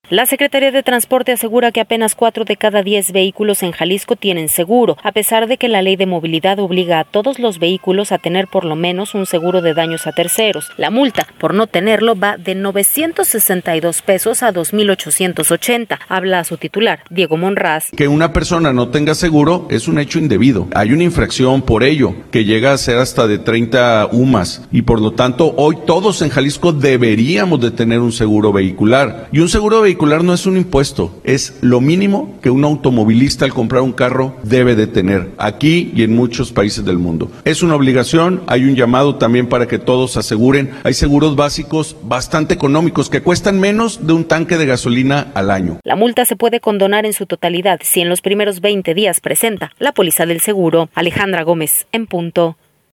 La Secretaría de Transporte asegura que apenas 4 de cada 10 vehículos en Jalisco tienen seguro, a pesar de que la Ley de Movilidad obliga a todos los vehículos a tener por lo menos un seguro de daños a terceros. La multa por no tenerlo va de 962 pesos a 2,880. Habla su titular, Diego Monraz. Que una persona no tenga seguro es un hecho indebido. Hay una infracción por ello, que llega a ser hasta de 30 UMAS. Y por lo tanto, hoy todos en Jalisco deberíamos de tener un seguro vehicular. Y un seguro vehicular no es un impuesto, es lo mínimo que un automovilista al comprar un carro debe de tener, aquí y en muchos países del mundo. Es una obligación, hay un llamado también para que todos aseguren. Hay seguros básicos bastante económicos que cuestan menos de un tanque de gasolina al año. La multa se puede condonar en su totalidad si en los primeros 20 días presenta la póliza del seguro. Alejandra Gómez, en punto.